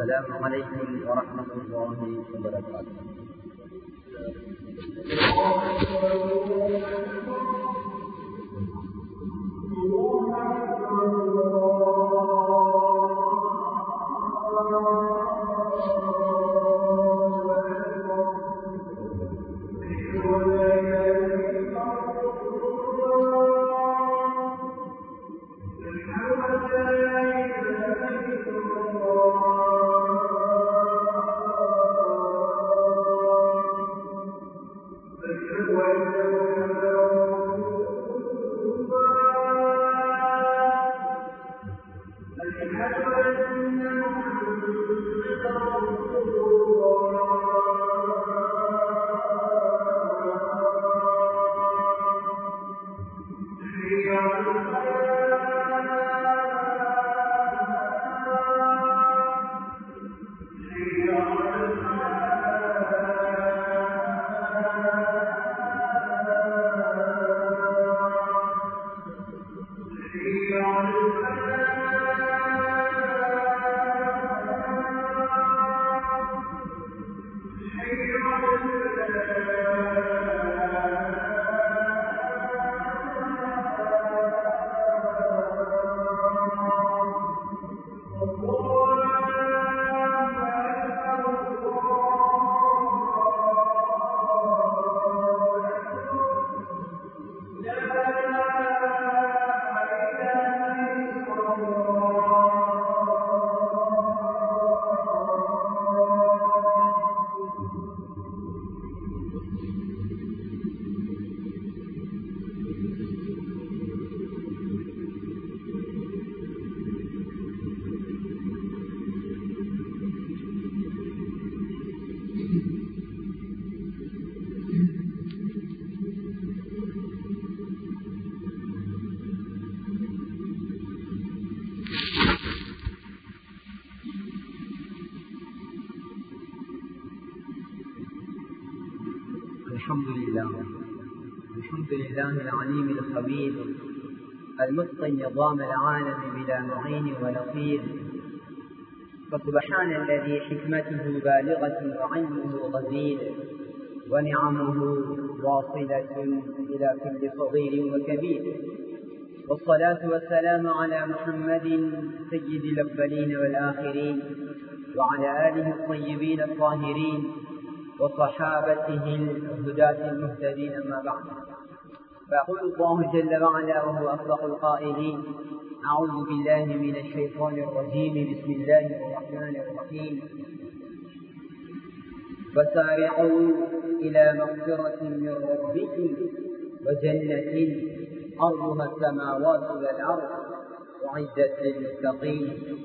السلام عليكم ورحمة الله وبركاته. الحمد لله العليم الخبير المتقن نظام العالم بلا معين ونصير. فسبحان الذي حكمته بالغة وعلمه غزير ونعمه واصلة إلى كل صغير وكبير. والصلاة والسلام على محمد سيد الأولين والآخرين وعلى آله الطيبين الطاهرين وصحابته الهداة المهتدين. أما بعد، فيقول الله جل وعلا وهو أصدق القائلين: أعوذ بالله من الشيطان الرجيم، بسم الله الرحمن الرحيم. فسارعوا إلى مغفرة من ربكم وجنة أرضها السماوات والأرض أعدت للمتقين.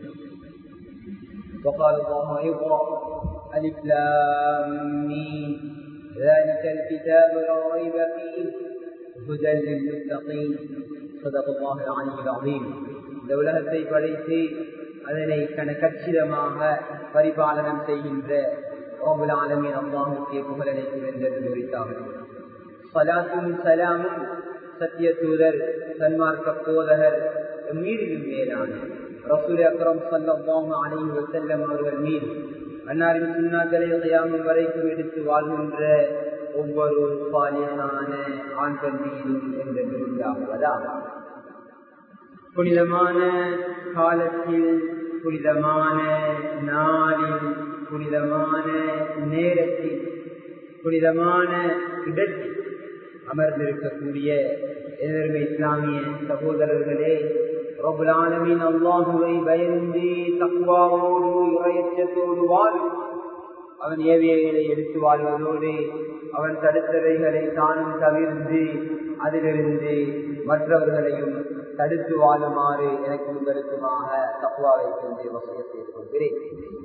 وقال الله أيضا: ألف لام ميم ذلك الكتاب لا ريب فيه هدى للمتقين. صدق الله العلي العظيم. இந்த உலகத்தை படைத்து அதனை கணக்கச்சிதமாக பரிபாலனம் செய்கின்ற ரப்புல் ஆலமீன் அல்லாஹ்வுக்கே புகழ் அனைத்தும் உரித்தாகும். ஸலாத்தும் ஸலாமும் சத்திய தூதர் சன்மார்க்க போதகர் மீதிலும் மேலான ரசூல் அக்ரம் ஸல்லல்லாஹு அலைஹி வஸல்லம் அவர்கள் மீது, அன்னாரின் சுன்னாக்களை கியாமத் வரைக்கும் எடுத்து வாழ்கின்ற ஒவ்வொரு சாலிஹான ஆண்கள் மீதும் என்று உண்டாகுவதாக. புனிதமான காலத்தில், புனிதமான நாளில், புனிதமான நேரத்தில், புனிதமான இடத்தில் அமர்ந்திருக்கக்கூடிய எதிர்மை இஸ்லாமிய சகோதரர்களே, ரப்புல் ஆலமீன் அல்லாஹுவை பயந்து தக்வாவோடு இறையச்சத்தோடு வாழும், அவன் ஏவியவைகளை எடுத்து வாழ்வதோடு அவன் தடுத்தவைகளை தானும் தவிர்த்து அதிலிருந்து மற்றவர்களையும் தடுத்து வாழுமாறு எனக்கு உங்களுக்குமாக தக்வாவை கொண்டு வசியத்தை கொள்கிறேன்.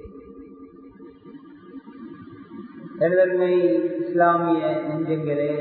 எனதன்மை இஸ்லாமிய நெஞ்சங்களே,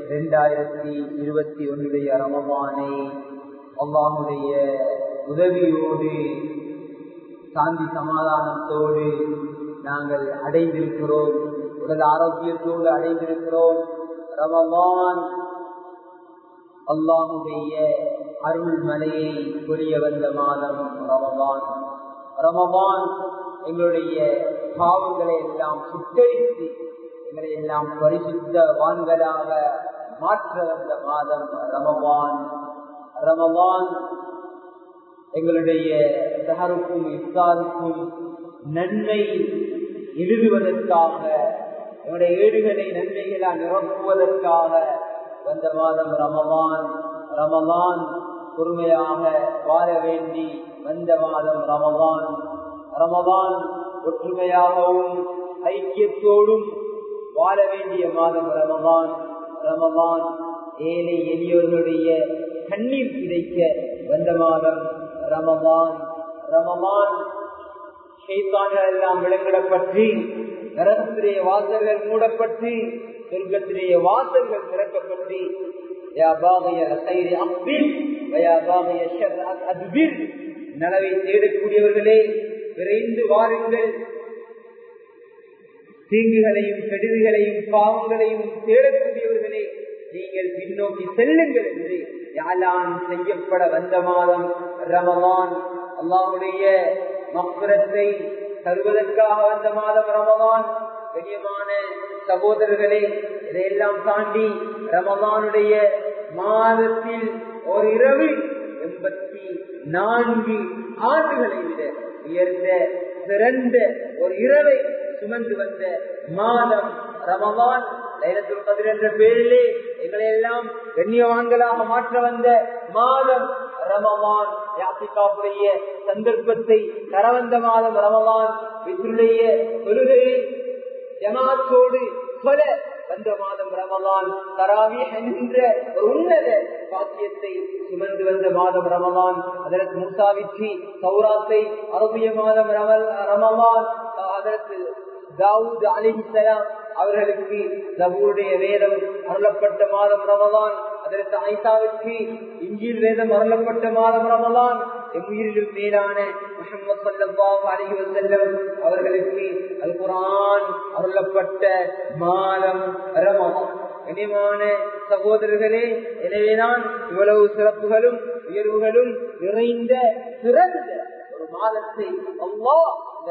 2021 ரமதானை அல்லாஹுடைய உதவியோடு சாந்தி சமாதானத்தோடு நாங்கள் அடைந்திருக்கிறோம். உடல் ஆரோக்கியத்தோடு அடைந்திருக்கிறோம். ரமதான் அல்லாஹுடைய அருள் மலையை பொழிய வந்த மாதம் ரமதான். ரமதான் எங்களுடைய பாவங்களை எல்லாம் சுட்டரித்து எங்களை எல்லாம் பரிசுத்தவான்களாக மாற்ற வந்த மாதம் ரமலான். ரமலான் எங்களுடைய சஹருக்கும் இஃப்தாருக்கும் நன்மை எழுதுவதற்காக, எங்களுடைய ஏடுகளை நன்மைகளால் நிரப்புவதற்காக வந்த மாதம் ரமலான். ரமலான் பொறுமையாக வாழ வேண்டி வந்த மாதம் ரமலான். ரமலான் ஒற்றுமையாகவும் ஐக்கியத்தோடும் வாழ வேண்டிய மாதம் ரமலான். ரமலான் ஏழை எளியோர்களுடைய கண்ணீர் கிடைக்க வந்த மாதம் ரமலான். ரமலான் ஷைத்தான்கள் எல்லாம் விலங்கிடப்பட்டு நரகத்திலேயே வாசல்கள் மூடப்பட்டு சொர்க்கத்திலேயே வாசல்கள் திறக்கப்பட்டு நலவை தேடக்கூடியவர்களே விரைந்து வாருங்கள், தீங்குகளையும் கெடுதிகளையும் பாவங்களையும் தேடக்கூடியவர்களே நீங்கள் பின்னோக்கி செல்லுங்கள் என்று யாழான் செய்யப்பட வந்த மாதம் ரமலான். அல்லாஹ்வுடைய மக்ஃபிரத்தை தருவதற்காக வந்த மாதம் ரமலான். கண்ணியமான சகோதரர்களே, இதையெல்லாம் தாண்டி ரமலானுடைய மாதத்தில் ஒரு இரவு 84 ஆண்டுகளை விட உயர்ந்த சிறந்த ஒரு இரவை சுமந்து வந்த மாதம் ரமலான். லைலத்துல் கத்ர் என்ற பெயரிலே எங்களை எல்லாம் கண்ணியவான்களாக மாற்ற வந்த மாதம் ரமலான். யாத்திகாவுடைய சந்தர்ப்பத்தை தர வந்த மாதம் ரமலான். வீட்டுடைய தொழுகையை ஜமாத்தோடு பல வந்த மாதம் ரமலான். தராவீஹ் என்ற ஒரு உன்னத பாக்கியத்தை சுமந்து வந்த மாதம் ரமலான். அதற்கு மூசாவிற்கு தௌராத்தை அரபிய மாதம் ரமலான். அதற்கு தாவூத் அலைஹிஸ்ஸலாம் அவர்களுக்கு ஜபூருடைய வேதம் அருளப்பட்ட மாதம் ரமலான். அதற்கு ஐசாவிற்கு இன்ஜீல் வேதம் அருளப்பட்ட மாதம் ரமலான். எம்முயிரிலும் மேலான முஹம்மது ஸல்லல்லாஹு அலைஹி வஸல்லம் அவர்களுக்கு அல் குர்ஆன் அருளப்பட்ட மாதம் ரமலான். கண்ணியமான சகோதரர்களே, எனவேதான் இவ்வளவு சிறப்புகளும் உயர்வுகளும் நிறைந்த சிறந்த ஒரு மாதத்தை அல்லாஹ் இந்த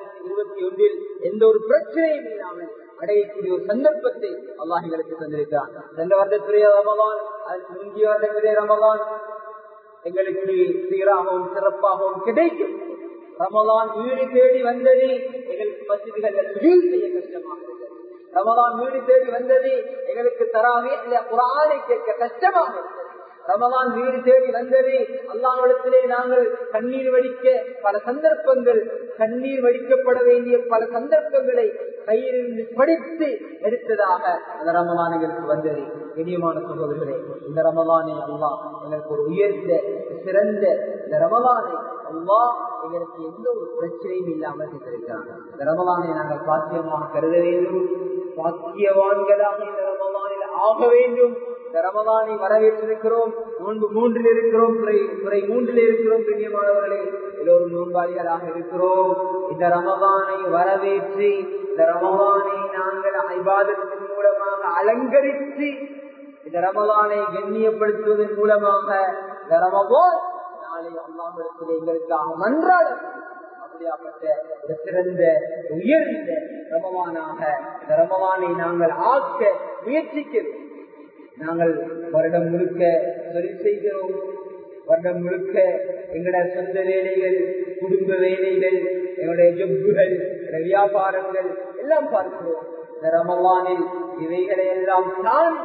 2021 எந்த ஒரு பிரச்சனையும் இல்லாமல் அடையக்கூடிய ஒரு சந்தர்ப்பத்தை அல்லாஹ் எங்களுக்கு தந்திருக்கிறான். சென்ற வருடத்துடைய ரமலான், அதற்கு முந்தைய வருடத்துடைய ரமலான் எங்களுக்கு சீராகவும் சிறப்பாகவும் கிடைக்கும். ரமலான் வீடு தேடி வந்தது எங்களுக்கு மஸ்ஜிதுகள் செய்ய கஷ்டமாக இருக்கிறது. ரமலான் வீடு தேடி வந்தது எங்களுக்கு தராவீஹ் குர்ஆனை கேட்க கஷ்டமாக இருக்கிறது. ரமலான் வீடு தேடி வந்தது அல்லாஹ்விடத்திலே நாங்கள் கண்ணீர் வடிக்க பல சந்தர்ப்பங்கள், கண்ணீர் வடிக்கப்பட வேண்டிய பல சந்தர்ப்பங்களை கையிலிருந்து படித்து எடுத்ததாக அந்த ரமலான் எங்களுக்கு வந்தது. இனியமான சகோதரர்களே, இந்த ரமலானை அல்லாஹ் எங்களுக்கு ஒரு உயர்ந்த சிறந்த இந்த ரமலானை அல்லாஹ் எங்களுக்கு எந்த ஒரு பிரச்சனையும் இல்லாமல் செய்திருக்கிறாங்க. இந்த ரமலானை நாங்கள் பாக்கியமாக கருத வேண்டும், பாக்கியவான்களாக இந்த ரமலானில் ஆக வேண்டும். இந்த ரமலானை வரவேற்றிருக்கிறோம். நோன்பு 3 இருக்கிறோம், துறை 3 இருக்கிறோம். கண்ணியமானவர்களே, எல்லோரும் நோன்பாளிகளாக இருக்கிறோம். இந்த ரமலானை வரவேற்று இந்த ரமலானை நாங்கள் இபாதத்தின் மூலமாக அலங்கரித்து இந்த ரமலானை கண்ணியப்படுத்துவதன் மூலமாக இந்த ரமலான் நாளை அல்லாஹ்விடத்திலே எங்களுக்காக மன்றாட அப்படியாப்பட்ட ஒரு சிறந்த உயர்ந்த ரமலானாக இந்த ரமலானை நாங்கள் ஆக்க முயற்சிக்கிறோம். நாங்கள் வருடம் முழுக்க தொழில் செய்கிறோம். வருடம் முழுக்க எங்களுடைய சொந்த வேலைகள், குடும்ப வேலைகள், எங்களுடைய ஜொப்புகள், வியாபாரங்கள் எல்லாம் பார்க்கிறோம். இந்த ரமலானில் இவைகளை எல்லாம் தான்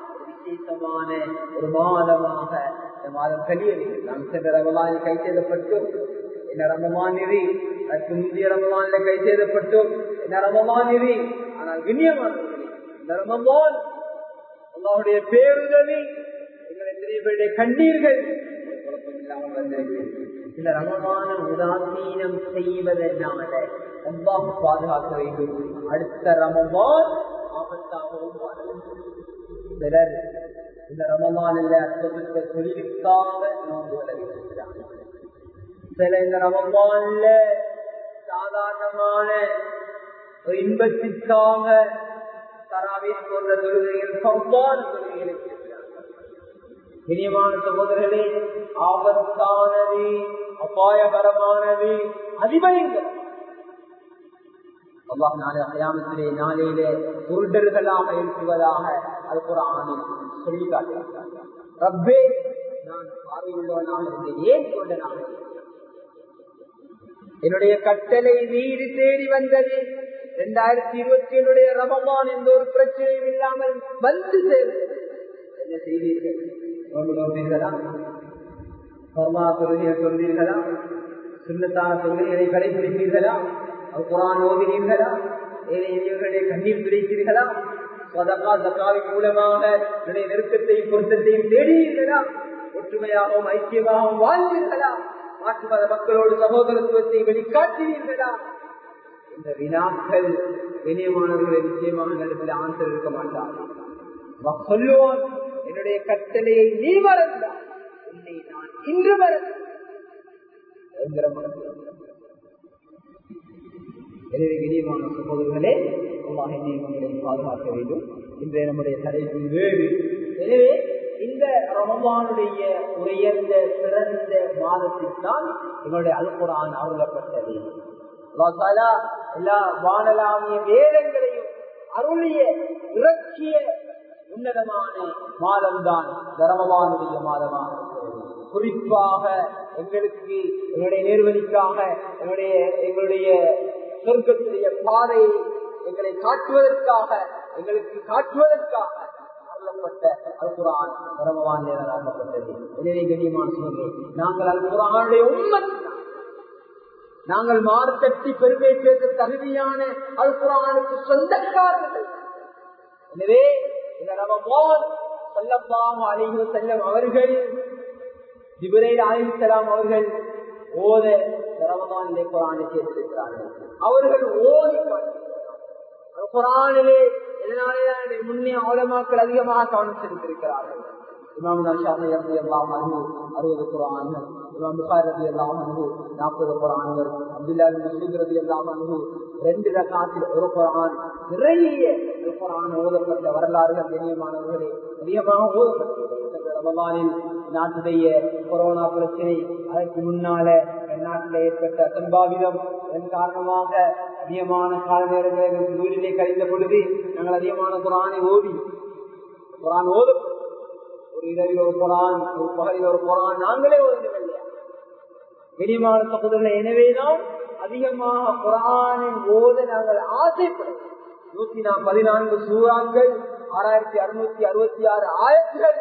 விசேஷமான ஒரு மாதமாக இந்த மாதம் கழியவில்லை. நாம் சென்ற ரமலானில் கை செய்தப்பட்டோம். இந்த ரமலான் இது அதற்கு முந்தைய ரமலானில் கை செய்தப்பட்டோம். இந்த ரமலான் இது ஆனால் கண்ணியமானவர்களே, இந்த ரமலான் அல்லாஹ்வுடைய பேருதவி, எங்கள் எத்தனை பேருடைய கண்ணீர்கள் குழப்பம் இல்லாமல் வந்திருக்கிறது. இந்த ரமலான உதாசீனம் செய்வதனால அல்லாஹ் பாதுகாக்க வேண்டும். அடுத்த ரமலான் ஆபத்தாகவும் வாழும். சிலர் இந்த ரமலானில் அற்புதத்தை தொழிலுக்காக நோன்புகளை வைத்திருக்கிறாங்க. சில இந்த ரமலான்ல சாதாரணமான ஒரு இன்பத்திற்காக தராவீஹ் போன்ற தொழுகைகள், சௌபான தொழுகைகளை செய்கிறார்கள். இனியமான சகோதரர்களே, ஆபத்தானது, அபாயகரமானது, அதிபயங்கரம். அல்லாஹ் நாளை கியாமத்திலே நாளையிலே குருடர்களாக இருக்குவதாக அல் குர்ஆனில் சொல்லி காட்டுகிறார். ரப்பே, நான் பார்வையுள்ளவனாக இருந்தேன், ஏன் குருடனாக இருந்தேன்? என்னுடைய கட்டளை வீடு தேடி வந்தது. 2027 ரமலான் எந்த ஒரு பிரச்சனையும் இல்லாமல் வந்து சேர்ந்தது. என்ன செய்தீர்கள்? நோன்பீர்களா? பர்மா தொழுகையை சொல்வீர்களா? சுன்னத்தான தொழுகைகளை கடைபிடிப்பீர்களா? குர்ஆன் ஓதினீர்களா? ஏழைகளுடைய கண்ணீர் பிடித்தீர்களா? சதகா ஜகாத் மூலமாக என்னுடைய நெருக்கத்தை பொருத்தத்தையும் தேடினீர்களா? ஒற்றுமையாகவும் ஐக்கியமாகவும் வாழ்ந்தீர்களா? மாற்று மத மக்களோடு சகோதரத்துவத்தை வெளிக்காட்டினீர்களா? இந்த வினாக்கள் இணையமானவர்களை நிச்சயமாக நடத்தில் ஆன்சர் இருக்க மாட்டார். சொல்லுவான், என்னுடைய கட்டளையை நீ மறந்தார், உன்னை நான் இன்று மறந்தேன். எனவே இனியமான சகோதரர்களே, அல்லாஹ் என்னை பாதுகாக்க வேண்டும். இன்றைய நம்முடைய தலைப்பு வேறு. எனவே இந்த ரமலானுடைய உயர்ந்த சிறந்த மாதத்தில் தான் எங்களுடைய அல் குர்ஆன் அருளப்பட்டது. அல்லாஹ் தஆலா எல்லா வானலாமிய வேதங்களையும் அருளிய இறக்கிய உன்னதமான மாதம்தான் ரமலானுடைய மாதமாக இருக்கிறது. குறிப்பாக எங்களுக்கு எங்களுடைய நேர்வழிக்காக எங்களுடைய சொர்க்கத்துடைய பாதையை எங்களை காட்டுவதற்காக அருளப்பட்ட அல் குர்ஆன் ரமலான் நேரப்பட்டது. எனவே கண்ணியமான சகோதரர்களே, நாங்கள் அல் குர்ஆனுடைய உம்மத், நாங்கள் மார்க்கத்தை பெருமை பேச தகுதியான அல் குர்ஆனுக்கு சொந்தக்காரர்கள். எனவே இந்த ரமலான் ஸல்லல்லாஹு அலைஹி வஸல்லம் அவர்கள், ஜிப்ரீல் அலைஹிஸ்ஸலாம் அவர்கள் ஓத ரமலானிலே குர்ஆனை கேட்டிருக்கிறார்கள். அவர்கள் ஓதி குர்ஆனிலே இதனாலே முன்னே உலமாக்கள் அதிகமாக கவனம் செலுத்தியிருக்கிறார்கள். இமாம் ஷாஃபி ரலியல்லாஹு அன்ஹு 60 குர்ஆன்கள், இமாம் புகாரி ரலியல்லாஹு அன்ஹு 40 குர்ஆன்கள், அப்துல்லாஹ் இப்னு மஸ்ஊத் ரலியல்லாஹு அன்ஹு 2 ரகாத்தில் ஒரு குர்ஆன், நிறைய குர்ஆன் ஓதப்பட்ட வரலாறுகள் கண்ணியமானவர்களே அதிகமாக ஓதப்பட்டது. ரமலானில் நாட்டுடைய கொரோனா பிரச்சனை, அதற்கு முன்னால நாட்டில் ஏற்பட்ட அசம்பாவிதம், இதன் காரணமாக அதிகமான கால நேரங்களில் வீட்டிலே கழிந்த பொழுது நாங்கள் அதிகமான குர்ஆனை குர்ஆன் ஓதும். ஒரு இரவில் ஒரு குர்ஆன், ஒரு பகலில் ஒரு குர்ஆன் நாங்களே ஓதுவதில்லை. வெளிமான சகோதரர்களே, எனவேதான் அதிகமாக குர்ஆனை ஓத நாங்கள் ஆசைப்படுவோம். 114 சூறாக்கள், 6666 ஆயத்துகள்,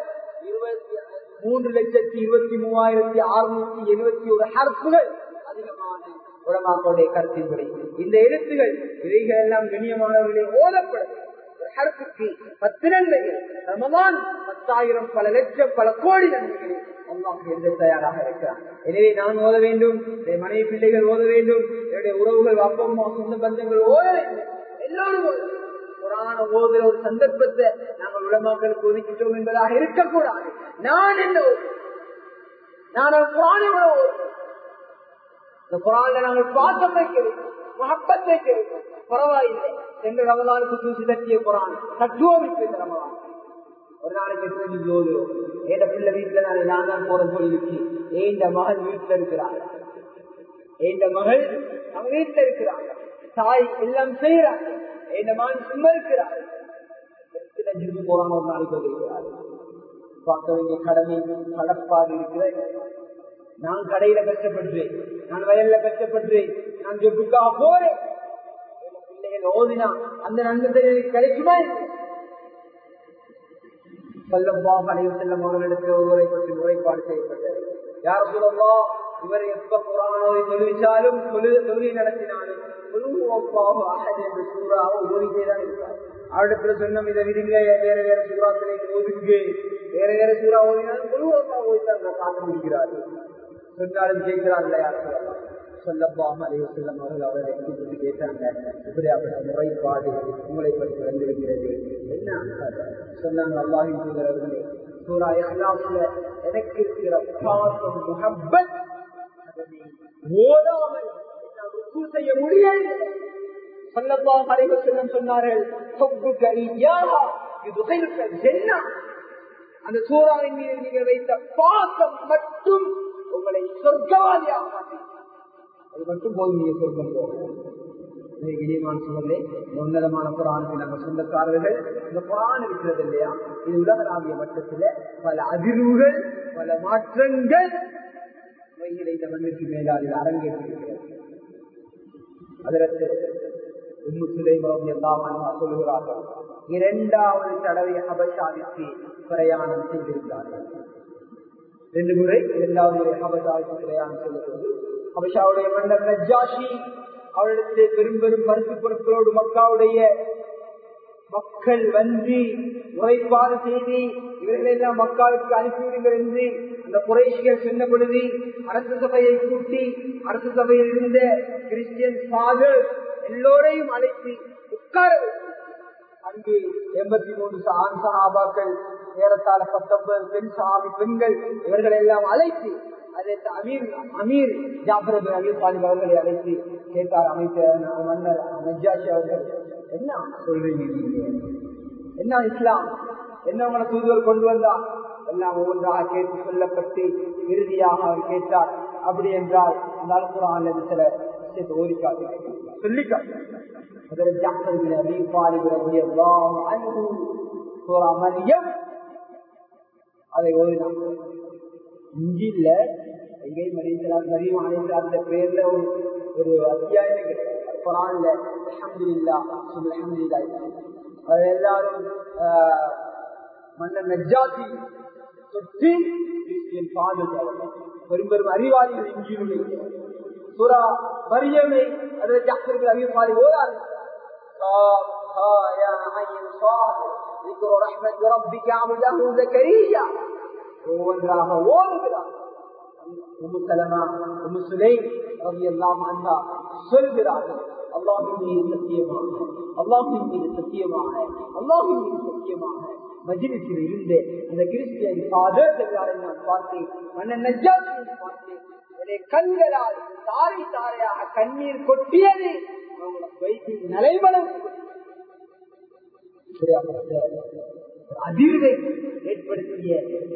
23,23,671 ஹர்ஃபுகள் அதிகமான உலமாக்களுடைய கருத்தின்படி இந்த எழுத்துகள் இவைகள் எல்லாம் கண்ணியமானவர்களே ஓதப்படும். ஒரு ஹர்ஃபுக்கு 10 நன்மைகள். ரமலான் 10,000 பல லட்சம் பல கோடி நன்மைகளை அல்லாஹ் எழுத தயாராக இருக்கிறார். எனவே நான் ஓத வேண்டும், என்னுடைய மனைவி பிள்ளைகள் ஓத வேண்டும், என்னுடைய உறவுகள் அப்பா அம்மா சொந்த பந்தங்கள் ஓத வேண்டும். எல்லோரும் குர்ஆன் ஓதுகிற ஒரு சந்தர்ப்பத்தை நாங்கள் உலமாக்களுக்கு ஒதுக்கிட்டோம் என்பதாக இருக்கக்கூடாது. நான் என்ன குர்ஆனை இந்த குர்ஆன்ல நாங்கள் பாசம் வைக்க வேண்டும், மஹப்பத் வைக்க வேண்டும். பரவாயில்லை, சென்ற ரமலானுக்கு தூசி தட்டிய குர்ஆன் தட்டுவோம். இந்த ரமலான் ஒரு நாளைக்கு எத்தனை ஓதுவோம். ஏண்ட பிள்ளை வீட்டுல நான் தான் போற கோயிலுக்கு, ஏண்ட மகள் வீட்டுல இருக்கிறாங்க, ஏண்ட மகள் நம்ம வீட்டுல இருக்கிறாங்க, தாய் எல்லாம் செய்யறாங்க, ஏண்ட மகன் சும்மா இருக்கிறார். எத்தனை போறாங்க ஒரு நாளைக்கு இருக்கிறார். பார்க்க வேண்டிய கடமை கடப்பாடு இருக்கிறேன். நான் கடையில கஷ்டப்படுறேன், நான் வயல்ல கஷ்டப்படுறேன், நான் ஜொப்புக்காக போறேன். பிள்ளைகள் ஓதினா அந்த நன்மை கிடைக்குமா? ஸல்லல்லாஹு அலைஹி வஸல்லம் அவர்களிடத்தில் ஒருவரை பற்றி முறைப்பாடு செய்யப்பட்டது. யா ரசூலல்லாஹ், இவர் எப்ப குர்ஆன் ஓதி தொழுவிச்சாலும் தொழுகை நடத்தினாலும் ஓதிட்டேதான் இருக்கார். அவரிடத்துல சொன்னோம், இதை விருங்க, வேற வேற சூறாக்களை ஓதுங்க, வேற வேற சூறா ஓதினாலும் ஓதித்தான் காத்து முடிக்கிறார்கள். சொன்னாலும் கேட்கிறார்கள். யார் சொல்லலாம்? ஸல்லல்லாஹு அலைஹி வஸல்லம் அவர்கள் அவரை கூப்பிட்டு கேட்டாங்க, இப்படியாப்பட்ட முறைப்பாடு உங்களை பற்றி வந்துவிடுகிறது என்ன சொன்னாங்க? அல்லாஹ்வின் தூதர் அவர்களே, சூரா இஹ்லாஸ்ல எனக்கு இருக்கிற பாசம் முஹப்பத் அதனை ஓதாமல் ருக்கு செய்ய முடியாது. ஸல்லல்லாஹு அலைஹி வஸல்லம் சொன்னார்கள், ஹுப்புக இய்யாஹா யுத்கிலுக ஜன்னah. அந்த சூராவின் மீது நீங்கள் வைத்த பாசம் மட்டும் உங்களை சொர்க்கவாதியாக மாற்றும். அது மட்டும் போதும், நீங்க சொர்க்கம் போகும். இனிமான சூழலே உன்னதமான குரானுக்கு நம்ம சொந்தக்காரர்கள். இந்த குரான் இருக்கிறது இல்லையா, இது உலகளாவிய மட்டத்துல பல அதிர்வுகள், பல மாற்றங்கள் இந்த மண்ணிற்கு மேலால் இது அரங்கேற்றிருக்கிறது. அதற்கு உம்மு சுலைம் ரலியல்லாஹு அன்ஹா சொல்கிறார்கள், 2வது தடவை ஹபஷாவிற்கு பிரயாணம் செய்திருந்தார்கள். 2 முறை 2வது முறை ஹபஷாவிற்கு பிரயாணம் செய்திருக்கிறது. ஹபஷாவுடைய மன்னர் நஜ்ஜாஷி அவரிடத்திலே பெரும் பெரும் பரிசு பொருட்களோடு மக்காவுடைய மக்கள் வந்து உரைப்பாடு செய்து இவர்களெல்லாம் மக்காவுக்கு அனுப்பிவிடுங்கள் என்று அந்த குறைஷிகள் சொன்ன பொழுது அரசு சபையை கூட்டி அரசு சபையில் இருந்த கிறிஸ்டியன் ஃபாதர் எல்லோரையும் அழைத்து உட்கார அங்கு 83 ஆண் சஹாபாக்கள், ஏறத்தாழ 19 பெண் சஹாபி பெண்கள், இவர்கள் எல்லாம் அழைத்து அதற்கு அமீர் ஜாஃபர் பின் அபீ தாலிப் அவர்களை அழைத்து கேட்டார். அமைச்சர் மன்னர் நஜ்ஜாஷி அவர்கள், என்ன சொல்றீங்க நீங்க, என்ன இஸ்லாம், என்ன உங்களை தூதுவர் கொண்டு வந்தார், எல்லாம் ஒவ்வொன்றாக கேட்டு சொல்லப்பட்டு இறுதியாக அவர் கேட்டார், அப்படி என்றால் அந்த அல்குர்ஆன்ல சில விஷயத்தை ஓதி காட்டு சொல்லி காட்டு. ஜாஃபர் பின் அபீ தாலிப் ரலியல்லாஹு அன்ஹு சூரா மர்யம் அதை ஓதினார். இஞ்சில எங்கேயும் மரியம் அலைஹிஸ்ஸலாத்து பேர்ல ஒரு அத்தியாயம் குர்ஆன்ல அல்ஹம்துலில்லாஹ் சுப்ஹானல்லாஹ். அது எல்லாரும் மன்னர் நஜ்ஜாஷி தொட்டு கிறிஸ்டியன் பாதுகாவலர் பெரும் பெரும் அறிவாளிகள் இஞ்சியுடைய சூரா மரியமை அதில் ஜாஃபர் பின் அபீ தாலிப் ஓதாரு. ஒவ்வொன்றாக ஓதுகிறார். உம்மு சலமா, உம்மு சுலைம் ரலியல்லாஹு அன்ஹா சொல்கிறார்கள், அல்லாஹ்வின் மீது சத்தியமாக, அல்லாஹ்வின் மீது சத்தியமாக, அல்லாஹ்வின் மீது சத்தியமாக மஜ்லிஸில் இருந்த அந்த கிறிஸ்டியன் ஃபாதர் எல்லாரை நான் பார்த்தேன், மன்னர் நஜ்ஜாஷியை பார்த்தேன், என்னுடைய கண்களால் தாரை தாரையாக கண்ணீர் கொட்டியது, அவங்களோட வயிற்றில் நலைமலம் அதிர்வை ஏற்படுத்திய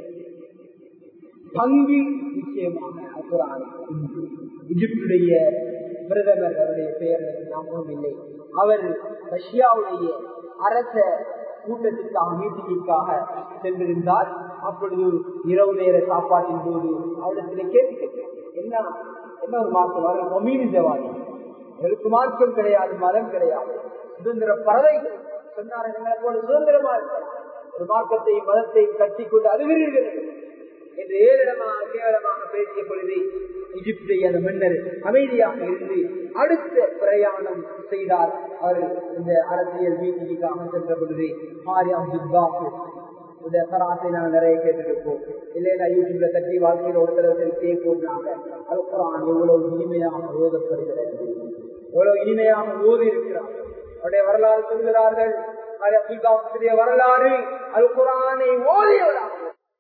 பங்கு நிச்சயமாக எகிப்துடைய பிரதமர், அவருடைய பெயர் ஞாபகம் இல்லை, அவர் ரஷ்யாவுடைய அரச கூட்டத்திற்காக மீட்டிங்காக சென்றிருந்தார். அப்பொழுது இரவு நேர சாப்பாட்டின் போது அவரிடத்தில் கேட்டு, என்ன ஒரு மார்க்கம், அவர் கம்யூனிசவாதி, எங்களுக்கு மார்க்கம் கிடையாது, மதம் கிடையாது, சுதந்திர பறவைகள் சொன்னார்கள், எங்களை போல சுதந்திரமா இருக்கலாம், ஒரு மார்க்கத்தை மதத்தை கட்டிக்கொண்டு அழுகிறீர்கள் என்று ஏளனமாக கேவலமாக பேசிய பொழுது எகிப்தை அந்த மன்னர் அமைதியாக இருந்து அடுத்த பிரயாணம் செய்தார். அவர் இந்த அரசியல் மீட்டிங்காக சென்ற பொழுது மாரி அப்துல் கராத்தை நாங்கள் நிறைய கேட்டுருப்போம், இல்லைன்னா யூடியூப்ல தட்டி வாழ்க்கையில் ஒரு தடவை கேட்போம். நாங்கள் அல்குர்ஆன் எவ்வளவு இனிமையாக ஓதப்படுகிறது, எவ்வளவு இனிமையாக ஓதி இருக்கிறார். அவருடைய வரலாறு சொல்கிறார்கள், அப்துல் வரலாறு அல்குர்ஆனை ஓதியவராக,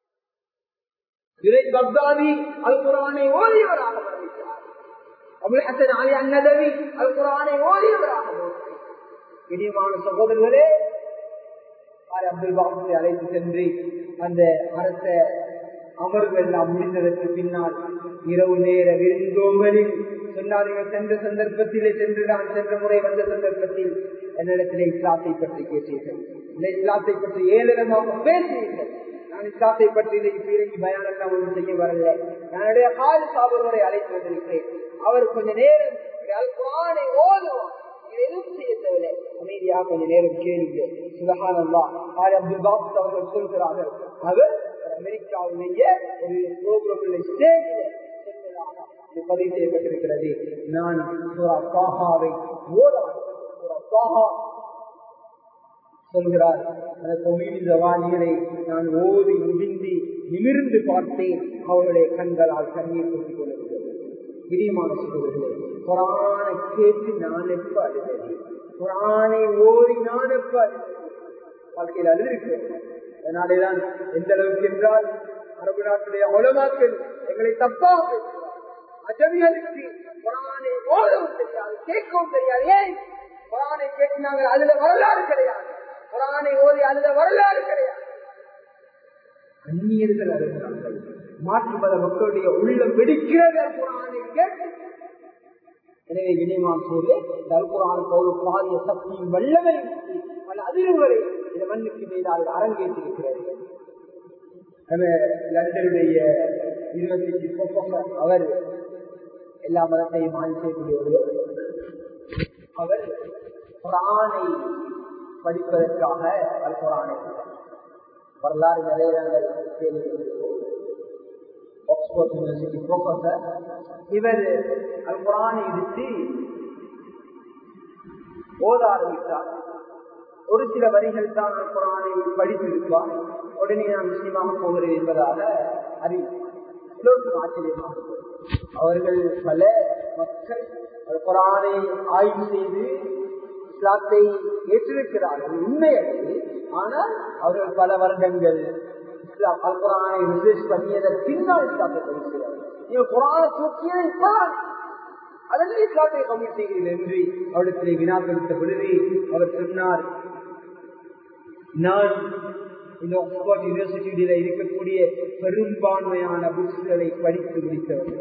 பக்தாதி அல்குர்ஆனை ஓதியவராக வருகிறார். அபுல் ஹசன் அலி அன்னதவி அல்குர்ஆனை ஓதியவராக. இனிமான சகோதரர்களே, அப்துல் பாபுவை அழைத்து சென்று அந்த அரச அமர்வு எல்லாம் முடிந்ததற்கு பின்னால் இரவு நேர விருந்தோம்பலில் சொன்னார்கள், சென்ற சந்தர்ப்பத்திலே சென்ற முறை வந்த சந்தர்ப்பத்தில் என்னிடத்திலே இஸ்லாத்தை பற்றி கேட்டீர்கள், இந்த இஸ்லாத்தை பற்றி ஏளனமாக பேசினீர்கள். நான் இஸ்லாத்தை பற்றி பீரங்கி பயானெல்லாம் ஒன்றும் செய்ய வரல, என்னுடைய கால் சாபர்வரை அழைத்து வந்திருக்கிறேன். அவர் கொஞ்ச நேரம் அல்குர்ஆனை ஓதுவார், எதுவும் செய்ய தேவையில்லை, அமைதியாக கொஞ்ச நேரம் கேளுங்க. சுப்ஹானல்லாஹ். அப்துல் பாப் அவர்கள் சொல்கிறார்கள், அவர் அமெரிக்காவுடைய ஒரு புரோகிராமில் ஸ்டேஜில் சென்றதாக பதிவு செய்யப்பட்டிருக்கிறது. நான் சூரா தாஹாவை சொல்கிறார், அந்த கம்யூனிசவாதிகளை நான் ஓதி முடிந்து நிமிர்ந்து பார்த்தேன், அவருடைய கண்களால் கண்ணீர் கொட்டிக் கொண்டிருக்கிறது. பிரியமான சகோதரர்களே, குர்ஆனை கேட்டு நான் எப்ப அழுதேன், குர்ஆனை ஓதி நான் எப்ப அழுதேன், வாழ்க்கையில் அழுதிருக்கிறேன். அதனாலேதான் எந்த அளவுக்கு என்றால் அரபு நாட்டுடைய உலமாக்கள் எங்களை தப்பாக அஜமிகளுக்கு குர்ஆனை ஓதவும் தெரியாது, கேட்கவும் தெரியாது. ஏன் குர்ஆனை கேட்கிறாங்க, அதுல வரலாறு கிடையாது, குர்ஆனை ஓதி அதுல வரலாறு கிடையாது. அந்நியர்கள் அழுகிறார்கள், மாற்று மத மக்களுடைய உள்ளம் வெடிக்கிறது குர்ஆனை கேட்டு. எனவே வினயமான சூழலே இந்த அல்குர்ஆனுக்கு ஒரு பாரிய சக்தியும் வல்லமை பல அதிர்வுகளை இந்த மண்ணுக்கு மீதால் அரங்கேற்றிருக்கிறது. லண்டனுடைய யூனிவர்சிட்டி ப்ரொஃபசர், அவர் எல்லா மதத்தையும் ஆய்வு செய்யக்கூடிய ஒருவர். அவர் குர்ஆனை படிப்பதற்காக அல்குர்ஆனை வரலாறு நிறைய கேள்விப்பட்டிருக்கிறோம். Oxford university professor. இவர் அல்குர்ஆனை எடுத்து ஓத ஆரம்பித்தார். ஒரு சில வரிகள் தான் அல்குர்ஆனை படித்திருப்பார். உடனே நான் முஸ்லீமாக போகிறேன் என்பதாக அறிவித்தார். ஆச்சரியமாக அவர்கள் பல மக்கள் அல்குர்ஆனை ஆய்வு செய்து இஸ்லாத்தை ஏற்றிருக்கிறார்கள், உண்மையது. ஆனால் அவர்கள் பல வருடங்கள் அல்குர்ஆனை ரிசர்ச் பண்ணியதன் பின்னால் இஸ்லாத்தை படிக்கிறார்கள். நீங்கள் குர்ஆனை தூக்கியதை இப்பதான் அதற்கு இஸ்லாத்தை கமிட் செய்கிறீர்கள் என்று அவரிடத்திலே வினாக்களித்த பொழுது அவர் சொன்னார், நான் இந்த ஆக்ஸ்போர்ட் யூனிவர்சிட்டியில இருக்கக்கூடிய பெரும்பான்மையான புக்ஸ்களை படித்து முடித்தவர்.